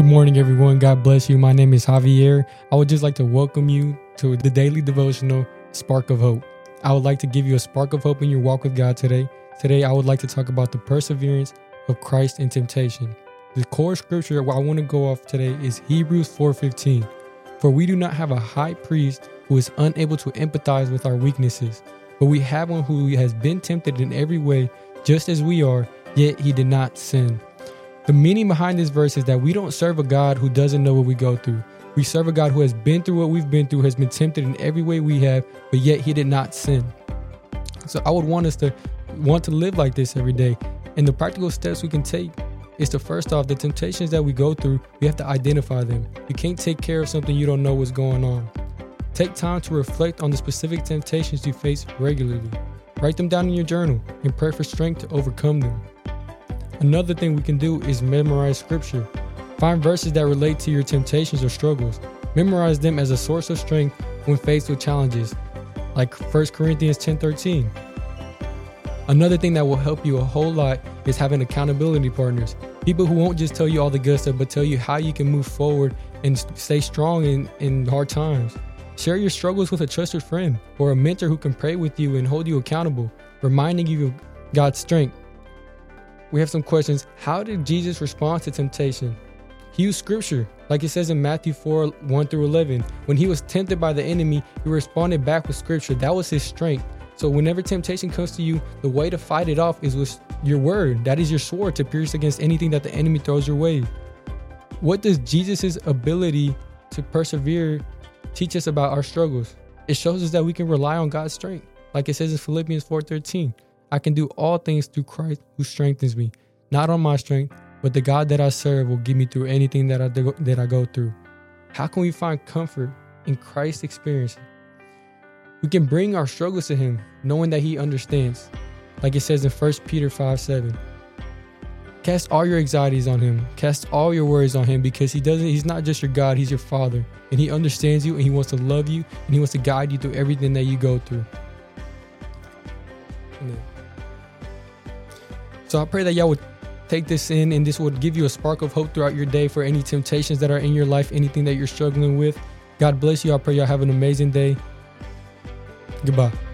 Good morning, everyone. God bless you. My name is Javier. I would just like to welcome you to the daily devotional Spark of Hope. I would like to give you a spark of hope in your walk with God today. Today, I would like to talk about the perseverance of Christ in temptation. The core scripture I want to go off today is Hebrews 4:15. For we do not have a high priest who is unable to empathize with our weaknesses, but we have one who has been tempted in every way, just as we are, yet he did not sin. The meaning behind this verse is that we don't serve a God who doesn't know what we go through. We serve a God who has been through what we've been through, has been tempted in every way we have, but yet he did not sin. So I would want us to want to live like this every day. And the practical steps we can take is to, first off, the temptations that we go through, we have to identify them. You can't take care of something you don't know what's going on. Take time to reflect on the specific temptations you face regularly. Write them down in your journal and pray for strength to overcome them. Another thing we can do is memorize scripture. Find verses that relate to your temptations or struggles. Memorize them as a source of strength when faced with challenges, like 1 Corinthians 10:13. Another thing that will help you a whole lot is having accountability partners. People who won't just tell you all the good stuff, but tell you how you can move forward and stay strong in hard times. Share your struggles with a trusted friend or a mentor who can pray with you and hold you accountable, reminding you of God's strength. We have some questions. How did Jesus respond to temptation? He used scripture, like it says in Matthew 4:1-11. When he was tempted by the enemy, he responded back with scripture. That was his strength. So whenever temptation comes to you, the way to fight it off is with your word. That is your sword to pierce against anything that the enemy throws your way. What does Jesus' ability to persevere teach us about our struggles? It shows us that we can rely on God's strength. Like it says in Philippians 4:13. I can do all things through Christ who strengthens me. Not on my strength, but the God that I serve will get me through anything that I go through. How can we find comfort in Christ's experience? We can bring our struggles to him, knowing that he understands. Like it says in 1 Peter 5:7. Cast all your anxieties on him. Cast all your worries on him, because he's not just your God, he's your Father. And he understands you, and he wants to love you, and he wants to guide you through everything that you go through. Amen. So I pray that y'all would take this in, and this would give you a spark of hope throughout your day for any temptations that are in your life, anything that you're struggling with. God bless you. I pray y'all have an amazing day. Goodbye.